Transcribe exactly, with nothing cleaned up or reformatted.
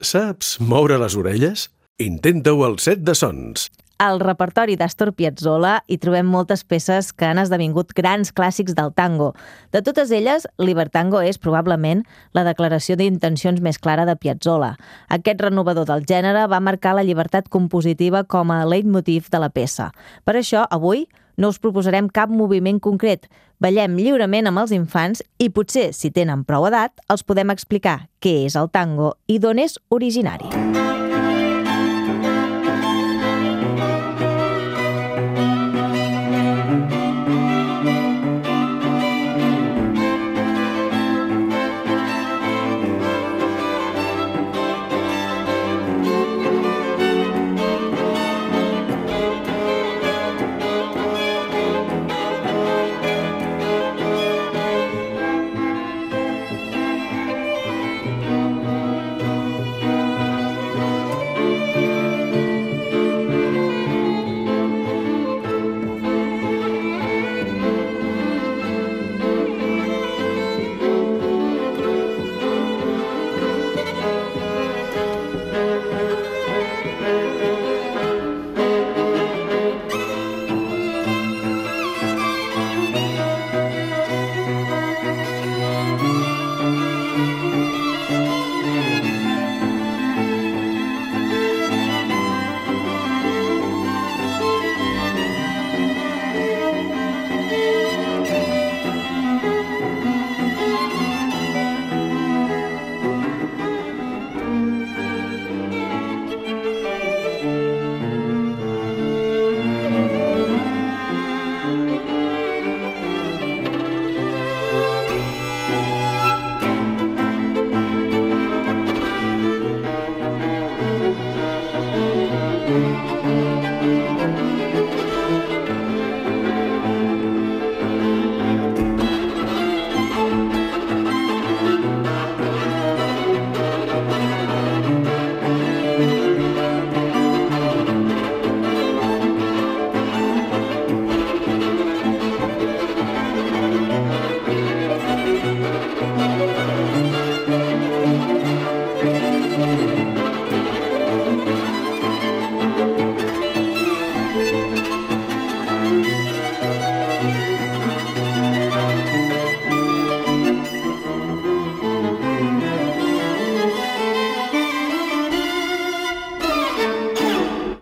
Saps moure les orelles? Intenta-ho al set de sons. Al repertori d'Astor Piazzolla hi trobem moltes peces que han esdevingut grans clàssics del tango. De totes elles, Libertango és probablement la declaració d'intencions més clara de Piazzolla. Aquest renovador del gènere va marcar la llibertat compositiva com a leitmotiv de la peça. Per això, avui, no us proposarem cap moviment concret. Ballem lliurement amb els infants i potser, si tenen prou edat, els podem explicar què és el tango i d'on és originari.